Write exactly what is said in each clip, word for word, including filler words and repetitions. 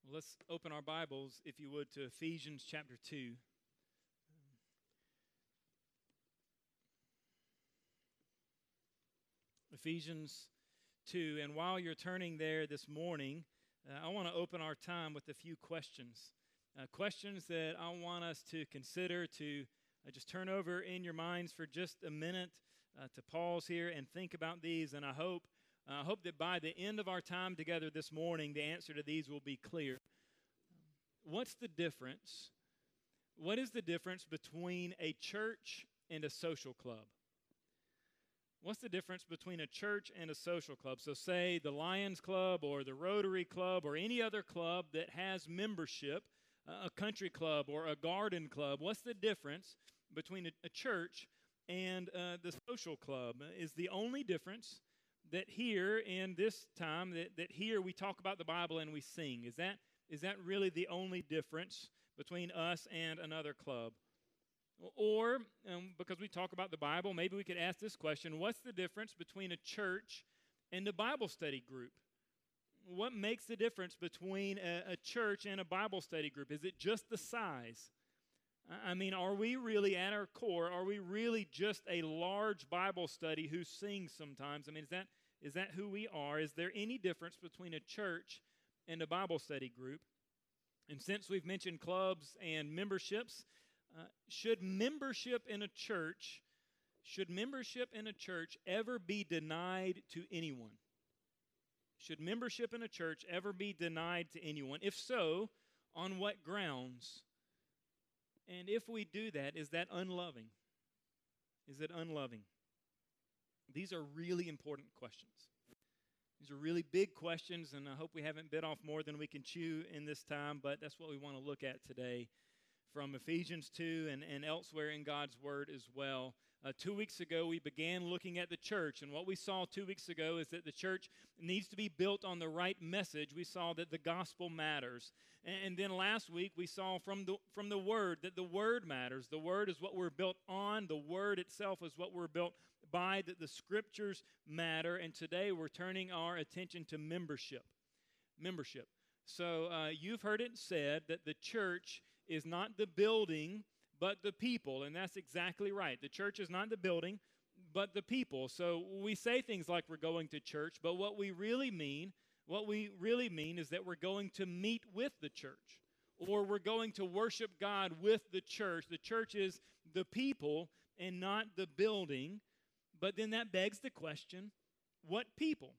Well, let's open our Bibles, if you would, to Ephesians chapter two. Ephesians two. And while you're turning there this morning, uh, I want to open our time with a few questions. Uh, questions that I want us to consider, to uh, just turn over in your minds for just a minute, uh, to pause here and think about these. And I hope I uh, hope that by the end of our time together this morning, the answer to these will be clear. What's the difference? What is the difference between a church and a social club? What's the difference between a church and a social club? So say the Lions Club or the Rotary Club or any other club that has membership, a country club or a garden club. What's the difference between a, a church and uh, the social club? Is the only difference that here in this time, that, that here we talk about the Bible and we sing. Is that is that really the only difference between us and another club? Or, um, because we talk about the Bible, maybe we could ask this question: what's the difference between a church and a Bible study group? What makes the difference between a, a church and a Bible study group? Is it just the size? I mean, are we really at our core, are we really just a large Bible study who sings sometimes? I mean, is that is that who we are? Is there any difference between a church and a Bible study group? And since we've mentioned clubs and memberships, uh, should membership in a church, should membership in a church ever be denied to anyone? Should membership in a church ever be denied to anyone? If so, on what grounds? And if we do that, is that unloving? Is it unloving? These are really important questions. These are really big questions, and I hope we haven't bit off more than we can chew in this time, but that's what we want to look at today from Ephesians two and, and elsewhere in God's Word as well. Uh, two weeks ago, we began looking at the church, and what we saw two weeks ago is that the church needs to be built on the right message. We saw that the gospel matters. And, and then last week, we saw from the, from the Word that the Word matters. The Word is what we're built on. The Word itself is what we're built by, that the Scriptures matter. And today, we're turning our attention to membership. Membership. So uh, you've heard it said that the church is not the building, but the people, and that's exactly right. The church is not the building, but the people. So we say things like we're going to church, but what we really mean, what we really mean is that we're going to meet with the church, or we're going to worship God with the church. The church is the people and not the building, but then that begs the question, what people?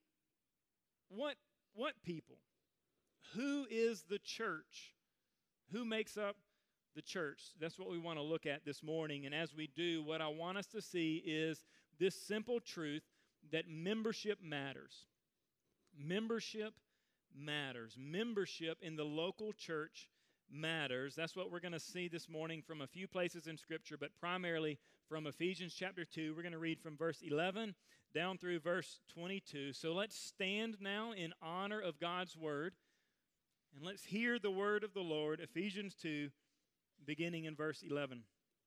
What, what people? Who is the church? Who makes up the church? That's what we want to look at this morning. And as we do, what I want us to see is this simple truth that membership matters. Membership matters. Membership in the local church matters. That's what we're going to see this morning from a few places in Scripture, but primarily from Ephesians chapter two. We're going to read from verse eleven down through verse twenty-two. So let's stand now in honor of God's Word, and let's hear the word of the Lord, Ephesians two, beginning in verse eleven.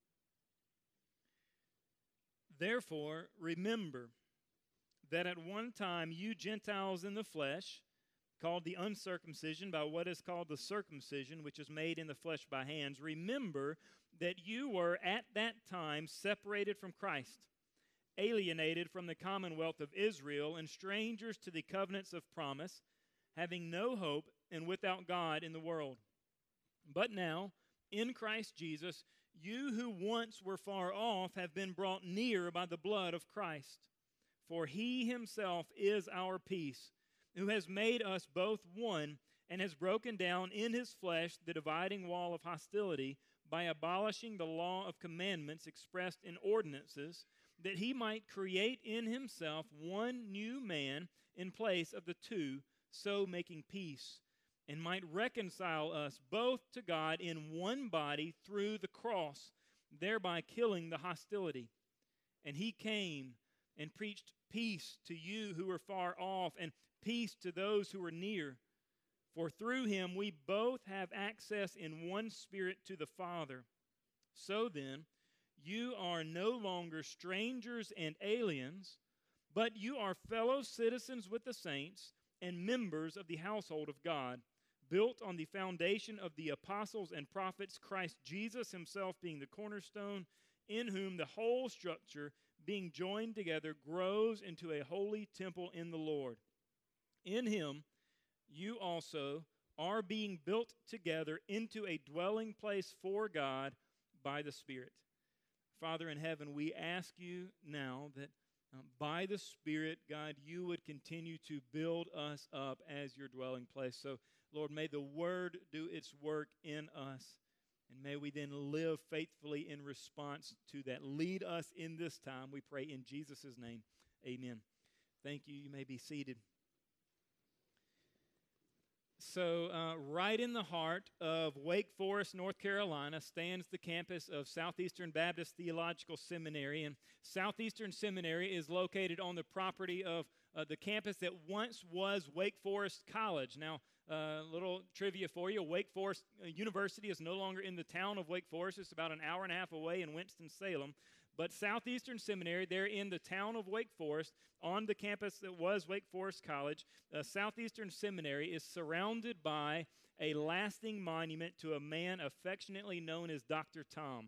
Therefore, remember that at one time you Gentiles in the flesh, called the uncircumcision by what is called the circumcision, which is made in the flesh by hands, remember that you were at that time separated from Christ, alienated from the commonwealth of Israel, and strangers to the covenants of promise, having no hope and without God in the world. But now, in Christ Jesus, you who once were far off have been brought near by the blood of Christ. For he himself is our peace, who has made us both one and has broken down in his flesh the dividing wall of hostility by abolishing the law of commandments expressed in ordinances, that he might create in himself one new man in place of the two, so making peace, and might reconcile us both to God in one body through the cross, thereby killing the hostility. And he came and preached peace to you who were far off, and peace to those who are near. For through him we both have access in one Spirit to the Father. So then, you are no longer strangers and aliens, but you are fellow citizens with the saints and members of the household of God, built on the foundation of the apostles and prophets, Christ Jesus himself being the cornerstone, in whom the whole structure, being joined together, grows into a holy temple in the Lord. In him you also are being built together into a dwelling place for God by the Spirit. Father in heaven, we ask you now that um, by the Spirit, God, you would continue to build us up as your dwelling place. So, Lord, may the Word do its work in us, and may we then live faithfully in response to that. Lead us in this time, we pray in Jesus' name. Amen. Thank you. You may be seated. So, uh, right in the heart of Wake Forest, North Carolina, stands the campus of Southeastern Baptist Theological Seminary. And Southeastern Seminary is located on the property of uh, the campus that once was Wake Forest College. Now, a uh, little trivia for you. Wake Forest University is no longer in the town of Wake Forest. It's about an hour and a half away in Winston-Salem. But Southeastern Seminary, they're in the town of Wake Forest, on the campus that was Wake Forest College. Uh, Southeastern Seminary is surrounded by a lasting monument to a man affectionately known as Doctor Tom.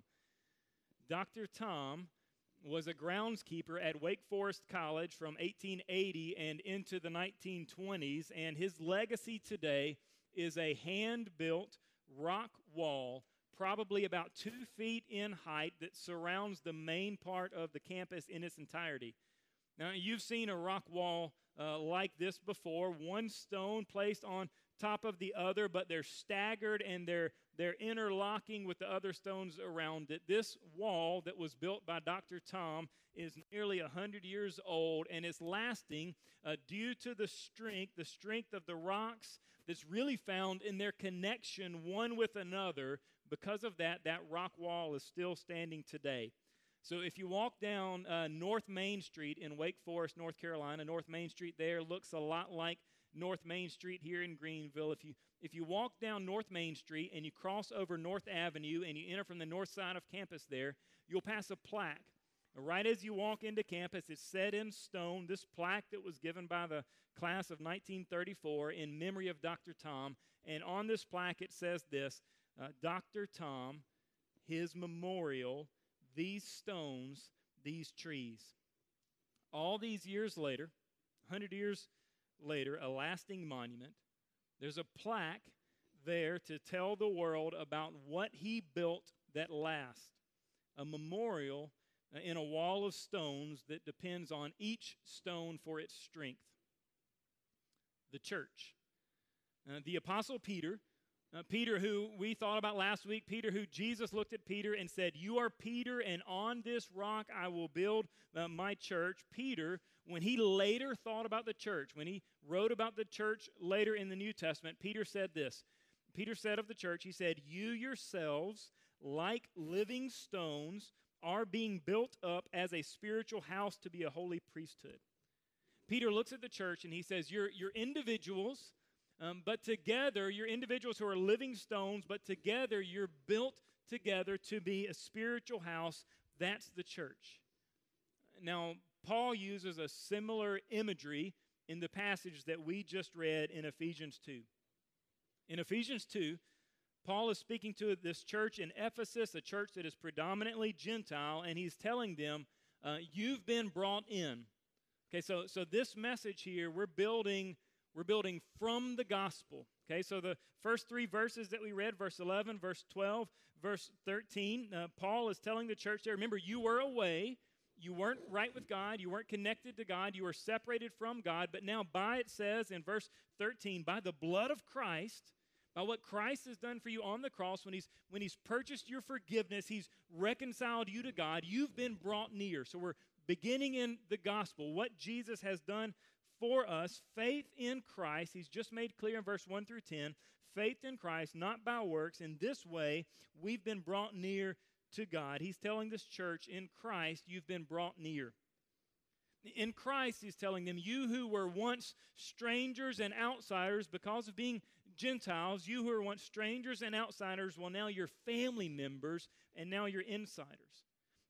Doctor Tom was a groundskeeper at Wake Forest College from eighteen eighty and into the nineteen twenties, and his legacy today is a hand-built rock wall probably about two feet in height that surrounds the main part of the campus in its entirety. Now, you've seen a rock wall uh, like this before, one stone placed on top of the other, but they're staggered and they're, they're interlocking with the other stones around it. This wall that was built by Doctor Tom is nearly one hundred years old, and it's lasting uh, due to the strength, the strength of the rocks that's really found in their connection one with another. Because of that, that rock wall is still standing today. So if you walk down uh, North Main Street in Wake Forest, North Carolina, North Main Street there looks a lot like North Main Street here in Greenville. If you if you walk down North Main Street and you cross over North Avenue and you enter from the north side of campus there, you'll pass a plaque. Right as you walk into campus, it's set in stone, this plaque that was given by the class of nineteen thirty-four in memory of Doctor Tom. And on this plaque it says this, Uh, Doctor Tom, his memorial, these stones, these trees. All these years later, one hundred years later, a lasting monument. There's a plaque there to tell the world about what he built that lasts. A memorial in a wall of stones that depends on each stone for its strength. The church. Uh, the Apostle Peter, Uh, Peter, who we thought about last week, Peter, who Jesus looked at Peter and said, "You are Peter, and on this rock I will build uh, my church." Peter, when he later thought about the church, when he wrote about the church later in the New Testament, Peter said this. Peter said of the church, he said, "You yourselves, like living stones, are being built up as a spiritual house to be a holy priesthood." Peter looks at the church and he says, you're, you're individuals, Um, but together, you're individuals who are living stones, but together you're built together to be a spiritual house. That's the church. Now, Paul uses a similar imagery in the passage that we just read in Ephesians two. In Ephesians two, Paul is speaking to this church in Ephesus, a church that is predominantly Gentile, and he's telling them, uh, you've been brought in. Okay, so, so this message here, we're building... We're building from the gospel. Okay, so the first three verses that we read, verse eleven, verse twelve, verse thirteen, uh, Paul is telling the church there, remember, you were away. You weren't right with God. You weren't connected to God. You were separated from God. But now by, it says in verse thirteen, by the blood of Christ, by what Christ has done for you on the cross, when he's, when he's purchased your forgiveness, he's reconciled you to God, you've been brought near. So we're beginning in the gospel, what Jesus has done for us, faith in Christ. He's just made clear in verse one through ten, faith in Christ, not by works. In this way, we've been brought near to God. He's telling this church, in Christ, you've been brought near. In Christ, he's telling them, you who were once strangers and outsiders because of being Gentiles, you who were once strangers and outsiders, well, now you're family members, and now you're insiders.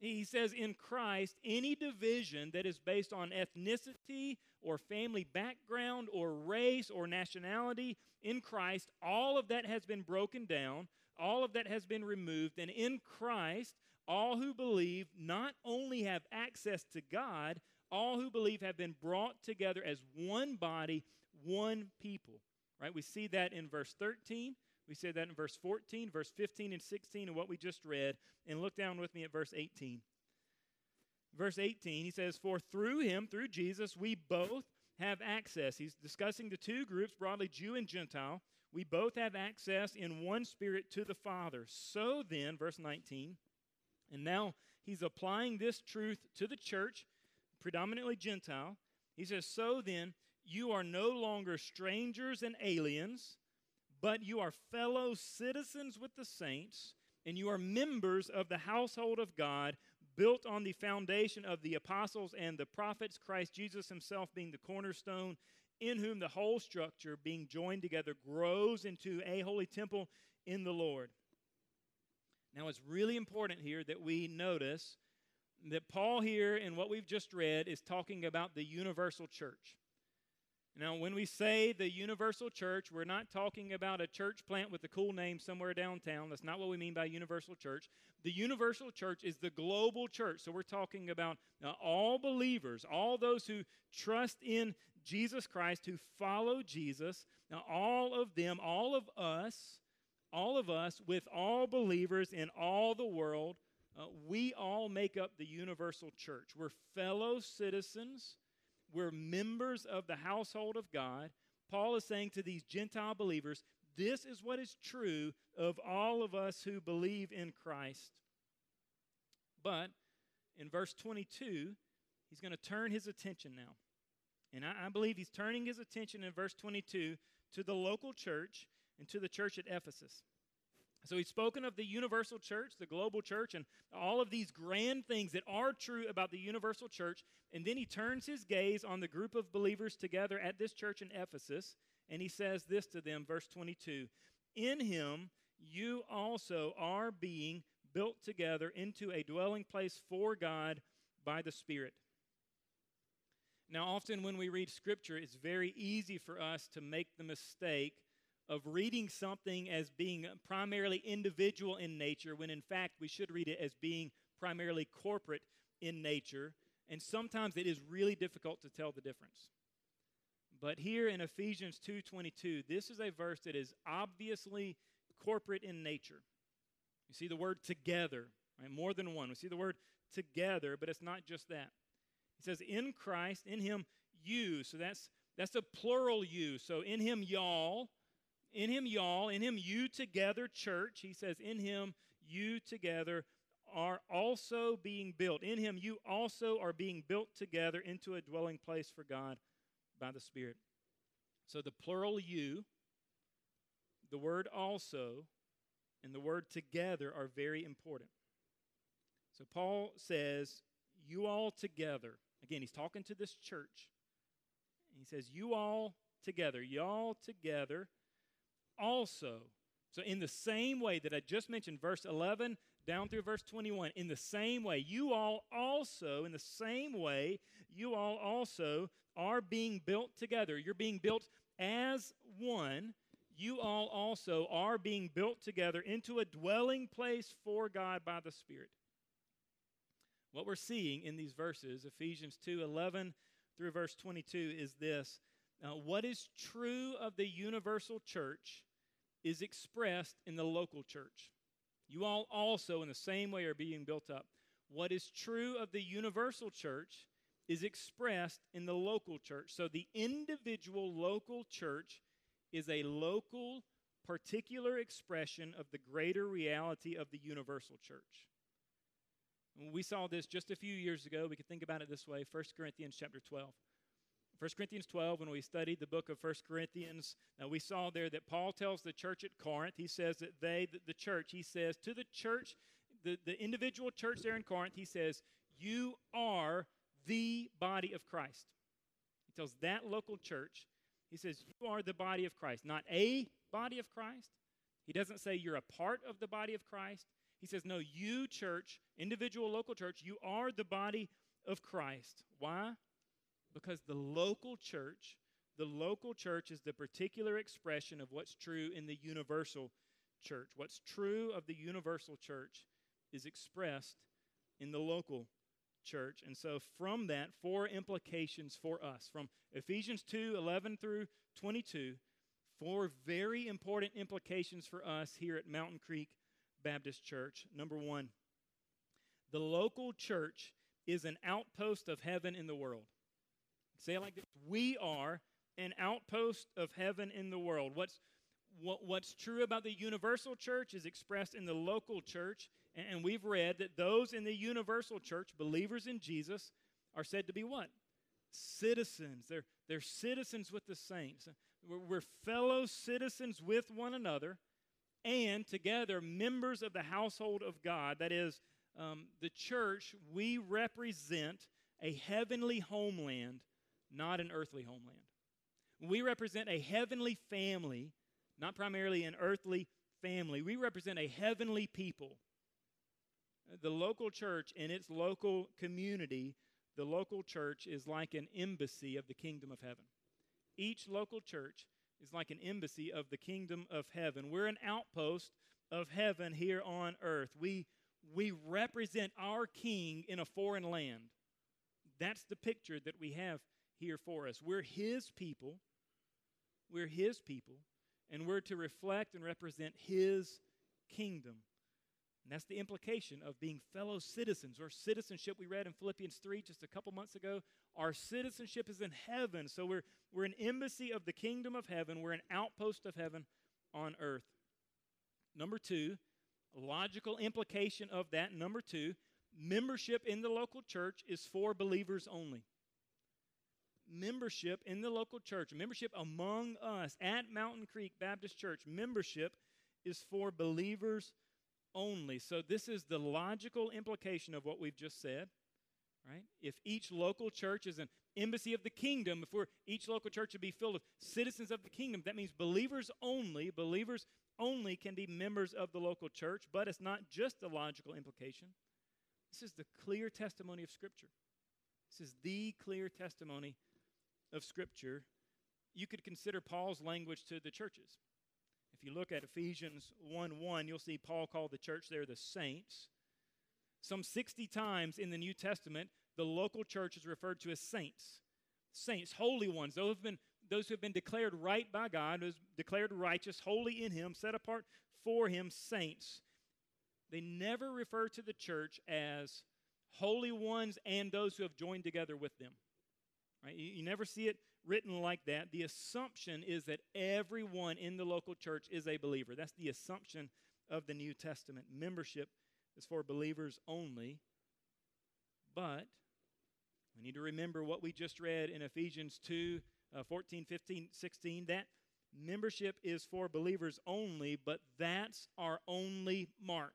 He says in Christ, any division that is based on ethnicity or family background or race or nationality, in Christ, all of that has been broken down. All of that has been removed. And in Christ, all who believe not only have access to God, all who believe have been brought together as one body, one people. Right? We see that in verse thirteen. We see that in verse fourteen, verse fifteen and sixteen, and what we just read. And look down with me at verse eighteen. Verse eighteen, he says, for through him, through Jesus, we both have access. He's discussing the two groups, broadly Jew and Gentile. We both have access in one spirit to the Father. So then, verse nineteen, and now he's applying this truth to the church, predominantly Gentile. He says, so then, you are no longer strangers and aliens, but you are fellow citizens with the saints, and you are members of the household of God, built on the foundation of the apostles and the prophets, Christ Jesus himself being the cornerstone, in whom the whole structure, being joined together, grows into a holy temple in the Lord. Now, it's really important here that we notice that Paul here, in what we've just read, is talking about the universal church. Now, when we say the universal church, we're not talking about a church plant with a cool name somewhere downtown. That's not what we mean by universal church. The universal church is the global church. So we're talking about uh, all believers, all those who trust in Jesus Christ, who follow Jesus. Now, all of them, all of us, all of us with all believers in all the world, uh, we all make up the universal church. We're fellow citizens. We're members of the household of God. Paul is saying to these Gentile believers, this is what is true of all of us who believe in Christ. But in verse twenty-two, he's going to turn his attention now. And I, I believe he's turning his attention in verse twenty-two to the local church and to the church at Ephesus. So he's spoken of the universal church, the global church, and all of these grand things that are true about the universal church. And then he turns his gaze on the group of believers together at this church in Ephesus, and he says this to them, verse twenty-two, in him you also are being built together into a dwelling place for God by the Spirit. Now, often when we read Scripture, it's very easy for us to make the mistake of reading something as being primarily individual in nature, when in fact we should read it as being primarily corporate in nature. And sometimes it is really difficult to tell the difference. But here in Ephesians two twenty-two, this is a verse that is obviously corporate in nature. You see the word together, right? More than one. We see the word together, but it's not just that. He says, in Christ, in him, you. So that's that's a plural you. So in him, y'all. In him, y'all. In him, you together, church. He says, in him, you together are also being built. In him, you also are being built together into a dwelling place for God by the Spirit. So the plural you, the word also, and the word together are very important. So Paul says, you all together. Again, he's talking to this church. He says, you all together. Y'all together also. So in the same way that I just mentioned, verse eleven down through verse twenty-one, in the same way, you all also, in the same way, you all also are being built together. You're being built as one. You all also are being built together into a dwelling place for God by the Spirit. What we're seeing in these verses, Ephesians two eleven through verse twenty-two, is this. Uh, what is true of the universal church is expressed in the local church. You all also, in the same way, are being built up. What is true of the universal church is expressed in the local church. So the individual local church is a local, particular expression of the greater reality of the universal church. We saw this just a few years ago. We could think about it this way, First Corinthians chapter twelve. First Corinthians twelve, when we studied the book of First Corinthians, uh, we saw there that Paul tells the church at Corinth, he says that they, the, the church, he says to the church, the, the individual church there in Corinth, he says, you are the body of Christ. He tells that local church, he says, you are the body of Christ, not a body of Christ. He doesn't say you're a part of the body of Christ. He says, no, you church, individual local church, you are the body of Christ. Why? Because the local church, the local church is the particular expression of what's true in the universal church. What's true of the universal church is expressed in the local church. And so from that, four implications for us. From Ephesians two, eleven through twenty-two, four very important implications for us here at Mountain Creek Baptist Church. Number one, the local church is an outpost of heaven in the world. Say it like this. We are an outpost of heaven in the world. What's what, what's true about the universal church is expressed in the local church. And, and we've read that those in the universal church, believers in Jesus, are said to be what? Citizens. They're, they're citizens with the saints. We're, we're fellow citizens with one another and together members of the household of God. That is, um, the church, we represent a heavenly homeland, not an earthly homeland. We represent a heavenly family, not primarily an earthly family. We represent a heavenly people. The local church and its local community, the local church is like an embassy of the kingdom of heaven. Each local church is like an embassy of the kingdom of heaven. We're an outpost of heaven here on earth. We, we represent our king in a foreign land. That's the picture that we have here for us. We're his people. We're his people, and we're to reflect and represent his kingdom. And that's the implication of being fellow citizens, or citizenship. We read in Philippians three just a couple months ago. Our citizenship is in heaven, so we're, we're an embassy of the kingdom of heaven. We're an outpost of heaven on earth. Number two, a logical implication of that, number two, membership in the local church is for believers only. Membership in the local church, membership among us at Mountain Creek Baptist Church, membership is for believers only. So this is the logical implication of what we've just said, right? If each local church is an embassy of the kingdom, if we're each local church would be filled with citizens of the kingdom, that means believers only, believers only can be members of the local church, but it's not just a logical implication. This is the clear testimony of Scripture. This is the clear testimony of Scripture. You could consider Paul's language to the churches. If you look at Ephesians one one, you'll see Paul called the church there the saints. Some sixty times in the New Testament, the local church is referred to as saints. Saints, holy ones, those who have been, those who have been declared right by God, those declared righteous, holy in Him, set apart for Him, saints. They never refer to the church as holy ones and those who have joined together with them. Right? You, you never see it written like that. The assumption is that everyone in the local church is a believer. That's the assumption of the New Testament. Membership is for believers only. But we need to remember what we just read in Ephesians two, uh, fourteen, fifteen, sixteen. That membership is for believers only, but that's our only mark.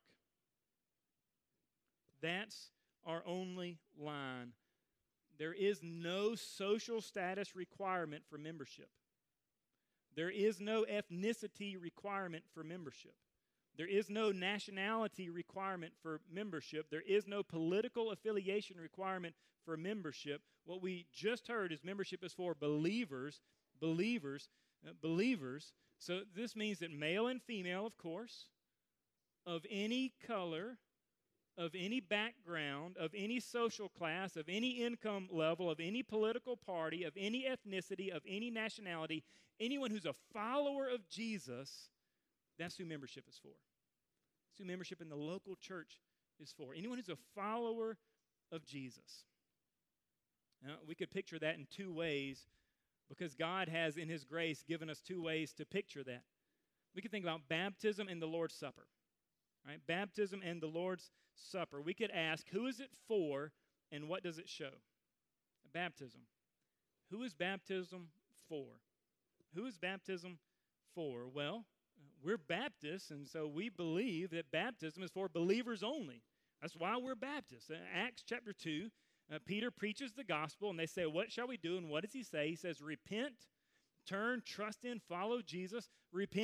That's our only line. There is no social status requirement for membership. There is no ethnicity requirement for membership. There is no nationality requirement for membership. There is no political affiliation requirement for membership. What we just heard is membership is for believers, believers, uh, believers. So this means that male and female, of course, of any color, of any background, of any social class, of any income level, of any political party, of any ethnicity, of any nationality, anyone who's a follower of Jesus, that's who membership is for. That's who membership in the local church is for. Anyone who's a follower of Jesus. Now, we could picture that in two ways because God has, in His grace, given us two ways to picture that. We could think about baptism and the Lord's Supper. Right? Baptism and the Lord's Supper. We could ask, who is it for and what does it show? Baptism. Who is baptism for? Who is baptism for? Well, we're Baptists, and so we believe that baptism is for believers only. That's why we're Baptists. In Acts chapter two, uh, Peter preaches the gospel, and they say, what shall we do? And what does he say? He says, repent, turn, trust in, follow Jesus. Repent,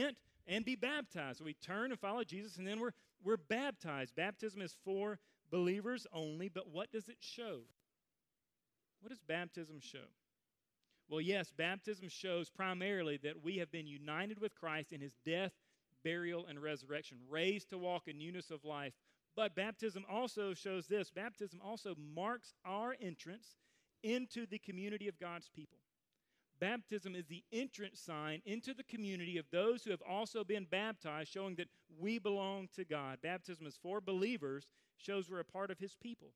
and be baptized. So we turn and follow Jesus, and then we're, we're baptized. Baptism is for believers only, but what does it show? What does baptism show? Well, yes, baptism shows primarily that we have been united with Christ in his death, burial, and resurrection, raised to walk in newness of life. But baptism also shows this. Baptism also marks our entrance into the community of God's people. Baptism is the entrance sign into the community of those who have also been baptized, showing that we belong to God. Baptism is for believers, shows we're a part of his people.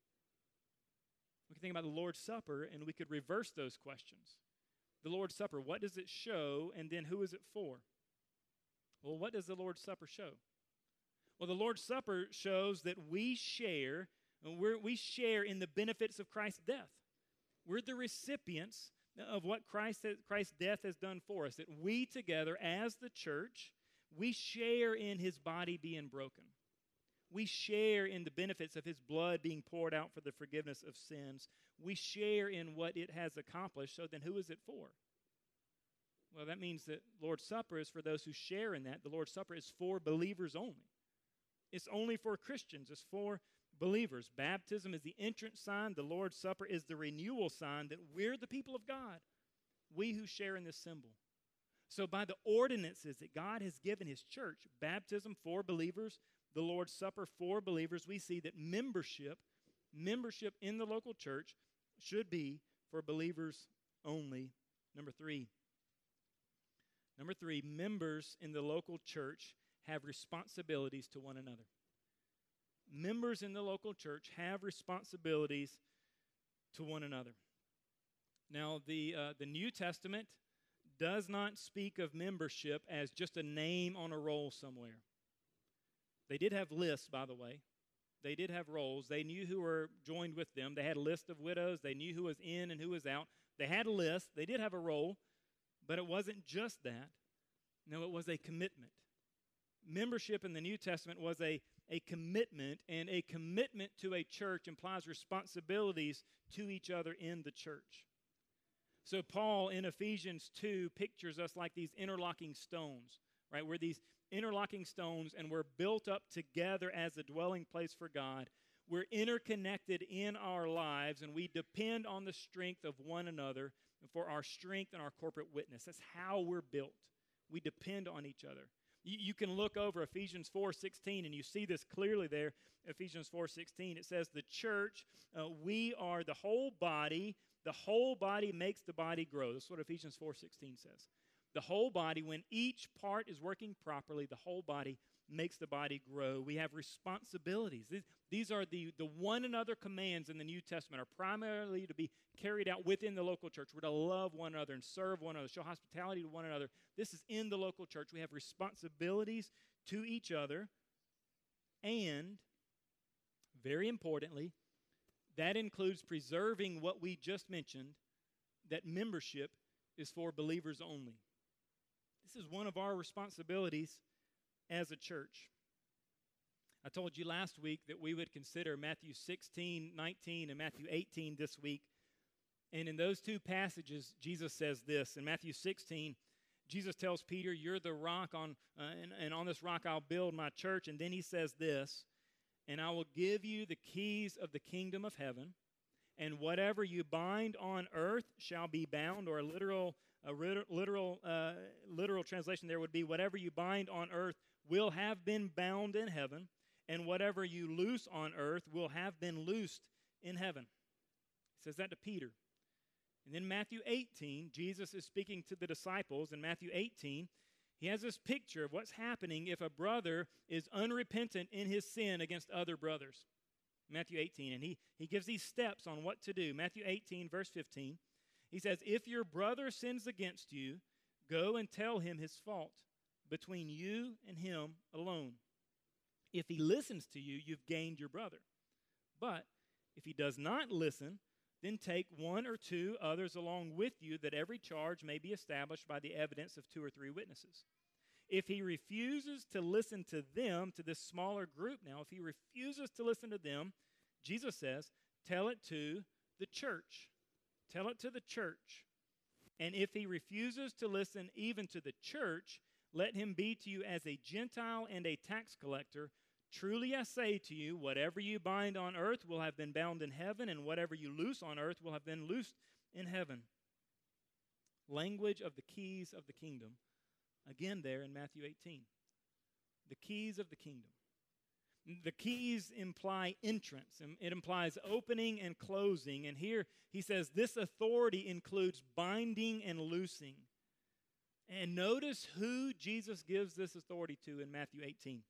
We can think about the Lord's Supper, and we could reverse those questions. The Lord's Supper, what does it show, and then who is it for? Well, what does the Lord's Supper show? Well, the Lord's Supper shows that we share, we're, we share in the benefits of Christ's death. We're the recipients of what Christ has, Christ's death has done for us, that we together as the church, we share in his body being broken. We share in the benefits of his blood being poured out for the forgiveness of sins. We share in what it has accomplished. So then who is it for? Well, that means that Lord's Supper is for those who share in that. The Lord's Supper is for believers only. It's only for Christians. It's for believers. Baptism is the entrance sign. The Lord's Supper is the renewal sign that we're the people of God, we who share in this symbol. So by the ordinances that God has given his church, baptism for believers, the Lord's Supper for believers, we see that membership, membership in the local church should be for believers only. Number three. Number three, members in the local church have responsibilities to one another. Members in the local church have responsibilities to one another. Now, the, uh, the New Testament does not speak of membership as just a name on a roll somewhere. They did have lists, by the way. They did have rolls. They knew who were joined with them. They had a list of widows. They knew who was in and who was out. They had a list. They did have a roll, but it wasn't just that. No, it was a commitment. Membership in the New Testament was a, a commitment, and a commitment to a church implies responsibilities to each other in the church. So Paul in Ephesians two pictures us like these interlocking stones, right? We're these interlocking stones, and we're built up together as a dwelling place for God. We're interconnected in our lives, and we depend on the strength of one another for our strength and our corporate witness. That's how we're built. We depend on each other. You, you can look over Ephesians four sixteen, and you see this clearly there. Ephesians four sixteen, it says, the church, uh, we are the whole body. The whole body makes the body grow. That's what Ephesians four sixteen says. The whole body, when each part is working properly, the whole body makes the body grow. We have responsibilities. These, these are the, the one another commands in the New Testament are primarily to be carried out within the local church. We're to love one another and serve one another, show hospitality to one another. This is in the local church. We have responsibilities to each other. And, very importantly, that includes preserving what we just mentioned, that membership is for believers only. This is one of our responsibilities as a church. I told you last week that we would consider Matthew sixteen, nineteen, and Matthew eighteen this week. And in those two passages, Jesus says this. In Matthew sixteen, Jesus tells Peter, you're the rock, on, uh, and, and on this rock I'll build my church. And then he says this, and I will give you the keys of the kingdom of heaven, and whatever you bind on earth shall be bound, or a literal a literal uh, literal translation there would be, whatever you bind on earth will have been bound in heaven, and whatever you loose on earth will have been loosed in heaven. He says that to Peter. And then Matthew eighteen, Jesus is speaking to the disciples. In Matthew eighteen, he has this picture of what's happening if a brother is unrepentant in his sin against other brothers. Matthew eighteen, and he, he gives these steps on what to do. Matthew eighteen, verse fifteen, he says, if your brother sins against you, go and tell him his fault between you and him alone. If he listens to you, you've gained your brother. But if he does not listen, then take one or two others along with you, that every charge may be established by the evidence of two or three witnesses. If he refuses to listen to them, to this smaller group now, if he refuses to listen to them, Jesus says, tell it to the church. Tell it to the church. And if he refuses to listen even to the church, let him be to you as a Gentile and a tax collector. Truly I say to you, whatever you bind on earth will have been bound in heaven, and whatever you loose on earth will have been loosed in heaven. Language of the keys of the kingdom. Again there in Matthew eighteen. The keys of the kingdom. The keys imply entrance. It implies opening and closing. And here he says this authority includes binding and loosing. And notice who Jesus gives this authority to in Matthew eighteen.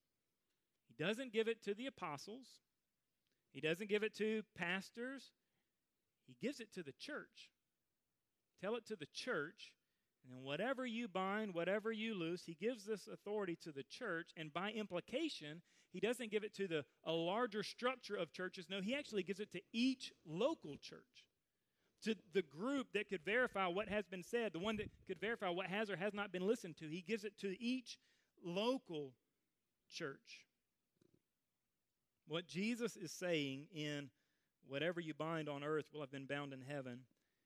He doesn't give it to the apostles. He doesn't give it to pastors. He gives it to the church. Tell it to the church. And then whatever you bind, whatever you loose, he gives this authority to the church. And by implication, he doesn't give it to the a larger structure of churches. No, he actually gives it to each local church. To the group that could verify what has been said, the one that could verify what has or has not been listened to. He gives it to each local church. What Jesus is saying in whatever you bind on earth will have been bound in heaven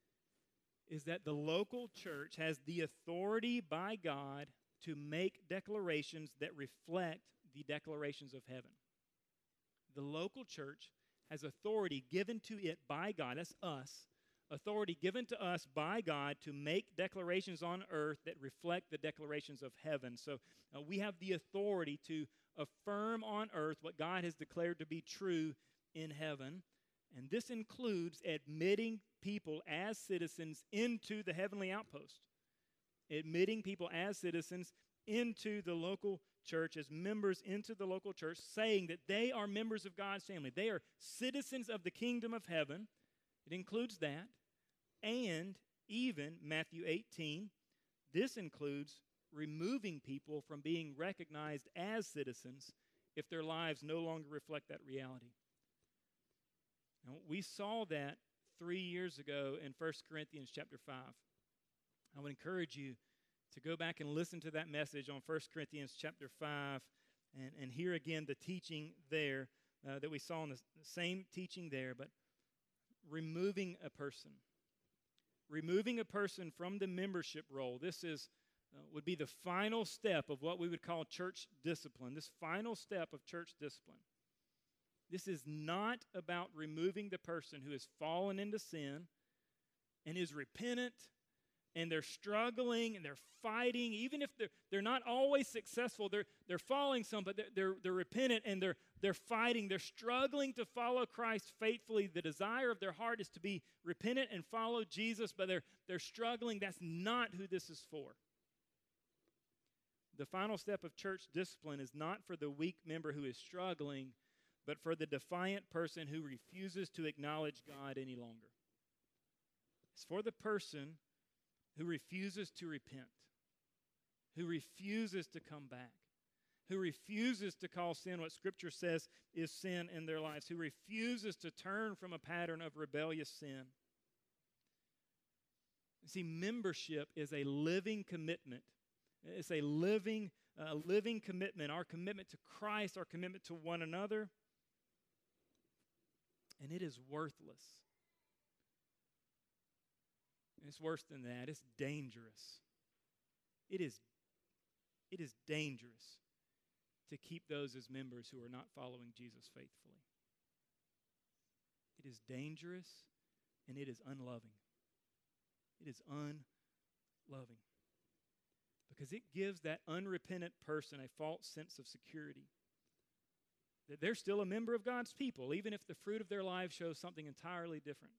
is that the local church has the authority by God to make declarations that reflect the declarations of heaven. The local church has authority given to it by God, that's us, authority given to us by God to make declarations on earth that reflect the declarations of heaven. So uh, we have the authority to affirm on earth what God has declared to be true in heaven. And this includes admitting people as citizens into the heavenly outpost. Admitting people as citizens into the local church, as members into the local church, saying that they are members of God's family. They are citizens of the kingdom of heaven. It includes that. And even Matthew eighteen, this includes removing people from being recognized as citizens if their lives no longer reflect that reality. Now, we saw that three years ago in First Corinthians chapter five. I would encourage you to go back and listen to that message on First Corinthians chapter five and, and hear again the teaching there uh, that we saw in the, the same teaching there, but removing a person. Removing a person from the membership role. This is uh, would be the final step of what we would call church discipline, this final step of church discipline. This is not about removing the person who has fallen into sin and is repentant, and they're struggling and they're fighting. Even if they're, they're not always successful, they're, they're falling some, but they're, they're, they're repentant and they're, they're fighting. They're struggling to follow Christ faithfully. The desire of their heart is to be repentant and follow Jesus, but they're, they're struggling. That's not who this is for. The final step of church discipline is not for the weak member who is struggling, but for the defiant person who refuses to acknowledge God any longer. It's for the person who refuses to repent, who refuses to come back, who refuses to call sin what Scripture says is sin in their lives, who refuses to turn from a pattern of rebellious sin. You see, membership is a living commitment. It's a living, uh, living commitment, our commitment to Christ, our commitment to one another. And it is worthless. And it's worse than that. It's dangerous. It is, it is dangerous to keep those as members who are not following Jesus faithfully. It is dangerous and it is unloving. It is unloving. Because it gives that unrepentant person a false sense of security. That they're still a member of God's people, even if the fruit of their lives shows something entirely different.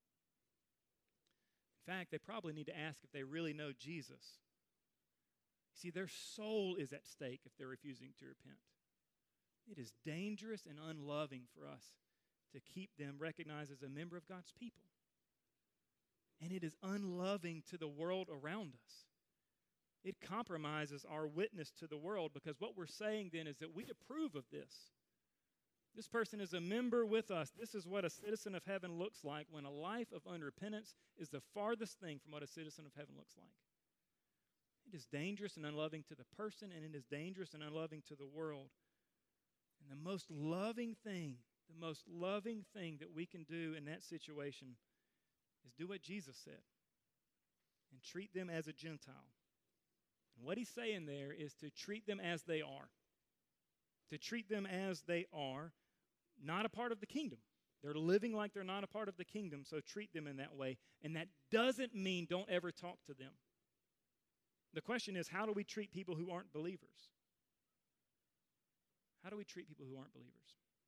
In fact, they probably need to ask if they really know Jesus. See, their soul is at stake if they're refusing to repent. It is dangerous and unloving for us to keep them recognized as a member of God's people. And it is unloving to the world around us. It compromises our witness to the world, because what we're saying then is that we approve of this. This person is a member with us. This is what a citizen of heaven looks like when a life of unrepentance is the farthest thing from what a citizen of heaven looks like. It is dangerous and unloving to the person, and it is dangerous and unloving to the world. And the most loving thing, the most loving thing that we can do in that situation is do what Jesus said and treat them as a Gentile. And what he's saying there is to treat them as they are. To treat them as they are, not a part of the kingdom. They're living like they're not a part of the kingdom, so treat them in that way. And that doesn't mean don't ever talk to them. The question is, how do we treat people who aren't believers? How do we treat people who aren't believers?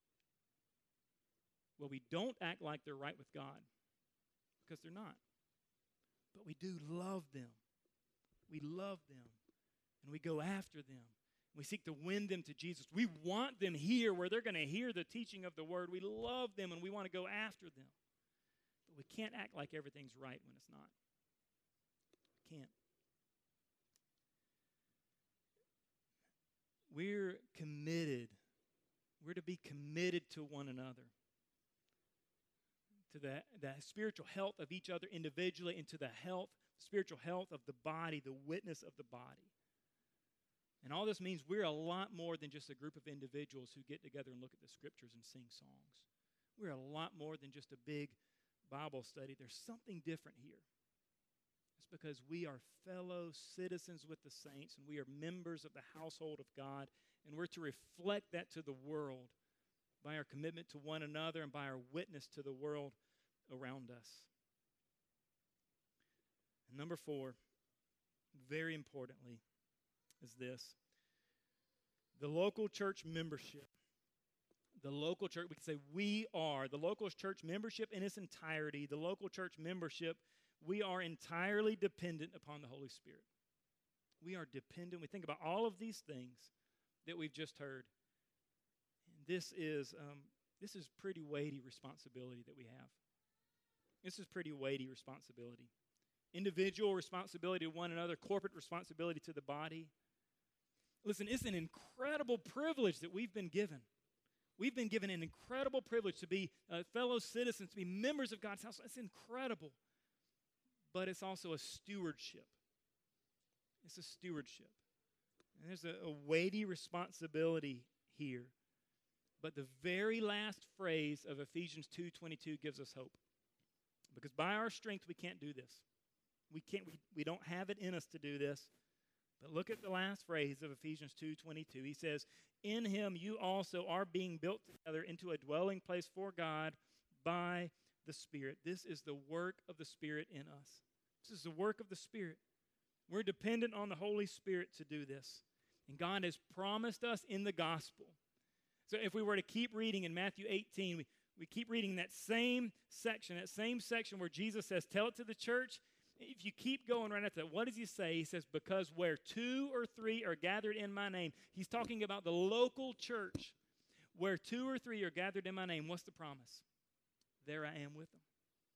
Well, we don't act like they're right with God, because they're not. But we do love them. We love them, and we go after them. We seek to win them to Jesus. We want them here where they're going to hear the teaching of the word. We love them, and we want to go after them. But we can't act like everything's right when it's not. We can't. We're committed. We're to be committed to one another, to the, the spiritual health of each other individually, and to the health, spiritual health of the body, the witness of the body. And all this means we're a lot more than just a group of individuals who get together and look at the scriptures and sing songs. We're a lot more than just a big Bible study. There's something different here. It's because we are fellow citizens with the saints, and we are members of the household of God, and we're to reflect that to the world by our commitment to one another and by our witness to the world around us. And number four, very importantly, is this. The local church membership. The local church, we can say we are, the local church membership in its entirety, the local church membership, we are entirely dependent upon the Holy Spirit. We are dependent. We think about all of these things that we've just heard. And this is, um, this is pretty weighty responsibility that we have. This is pretty weighty responsibility. Individual responsibility to one another, corporate responsibility to the body. Listen, it's an incredible privilege that we've been given. We've been given an incredible privilege to be uh, fellow citizens, to be members of God's house. It's incredible. But it's also a stewardship. It's a stewardship. And there's a, a weighty responsibility here. But the very last phrase of Ephesians two twenty-two gives us hope. Because by our strength, we can't do this. We can't. We, we don't have it in us to do this. But look at the last phrase of Ephesians two twenty-two. He says, in him you also are being built together into a dwelling place for God by the Spirit. This is the work of the Spirit in us. This is the work of the Spirit. We're dependent on the Holy Spirit to do this. And God has promised us in the gospel. So if we were to keep reading in Matthew eighteen, we, we keep reading that same section, that same section where Jesus says, tell it to the church. If you keep going right after that, what does he say? He says, because where two or three are gathered in my name. He's talking about the local church. Where two or three are gathered in my name, what's the promise? There I am with them.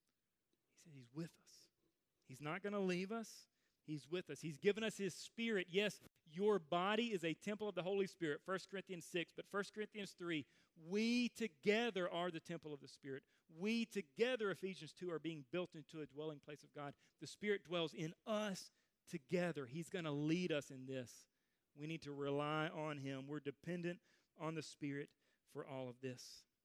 He said he's with us. He's not going to leave us. He's with us. He's given us his Spirit. Yes, your body is a temple of the Holy Spirit, First Corinthians six, but First Corinthians three, we together are the temple of the Spirit. We together, Ephesians two, are being built into a dwelling place of God. The Spirit dwells in us together. He's going to lead us in this. We need to rely on him. We're dependent on the Spirit for all of this.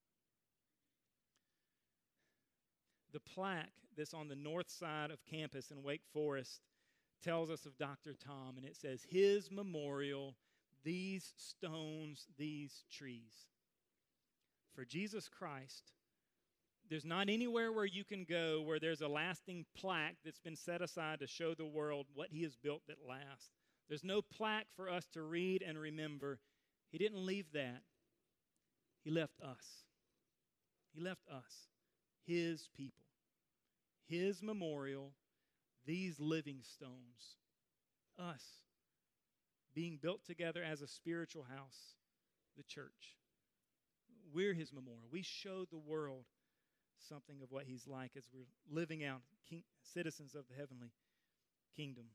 The plaque that's on the north side of campus in Wake Forest tells us of Doctor Tom, and it says, his memorial, these stones, these trees. For Jesus Christ, there's not anywhere where you can go where there's a lasting plaque that's been set aside to show the world what he has built that lasts. There's no plaque for us to read and remember. He didn't leave that. He left us. He left us, his people, his memorial, these living stones, us being built together as a spiritual house, the church. We're his memorial. We show the world something of what he's like as we're living out king, citizens of the heavenly kingdom.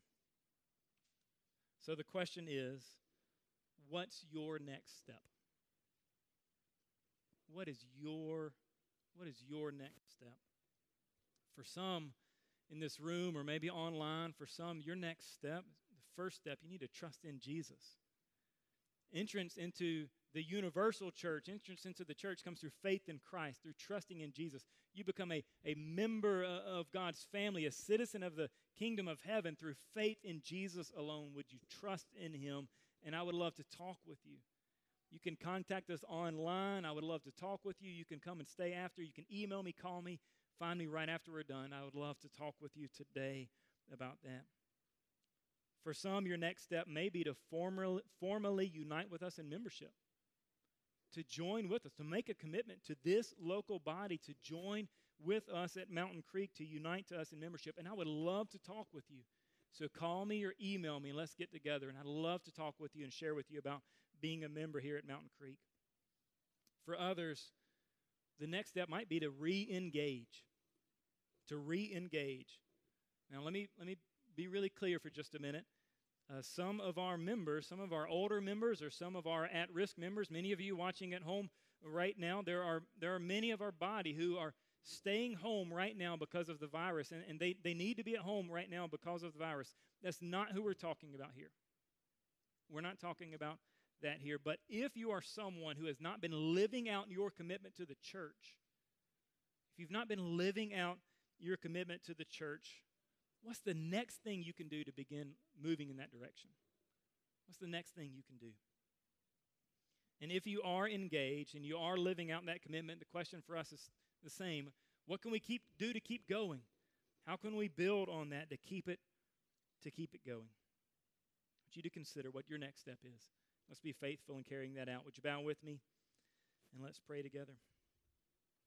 So the question is, what's your next step? What is your what is your next step? For some in this room or maybe online, for some, your next step, the first step, you need to trust in Jesus. Entrance into the universal church, entrance into the church comes through faith in Christ, through trusting in Jesus. You become a, a member of God's family, a citizen of the kingdom of heaven through faith in Jesus alone. Would you trust in him? And I would love to talk with you. You can contact us online. I would love to talk with you. You can come and stay after. You can email me, call me, find me right after we're done. I would love to talk with you today about that. For some, your next step may be to formally, formally unite with us in membership, to join with us, to make a commitment to this local body, to join with us at Mountain Creek, to unite to us in membership. And I would love to talk with you. So call me or email me and let's get together. And I'd love to talk with you and share with you about being a member here at Mountain Creek. For others, the next step might be to re-engage. To re-engage. Now let me, let me be really clear for just a minute. Uh, some of our members, some of our older members or some of our at-risk members, many of you watching at home right now, there are there are many of our body who are staying home right now because of the virus, and, and they, they need to be at home right now because of the virus. That's not who we're talking about here. We're not talking about that here. But if you are someone who has not been living out your commitment to the church, if you've not been living out your commitment to the church, what's the next thing you can do to begin moving in that direction? What's the next thing you can do? And if you are engaged and you are living out that commitment, the question for us is the same. What can we keep do to keep going? How can we build on that to keep it to keep it going? I want you to consider what your next step is. Let's be faithful in carrying that out. Would you bow with me? And let's pray together.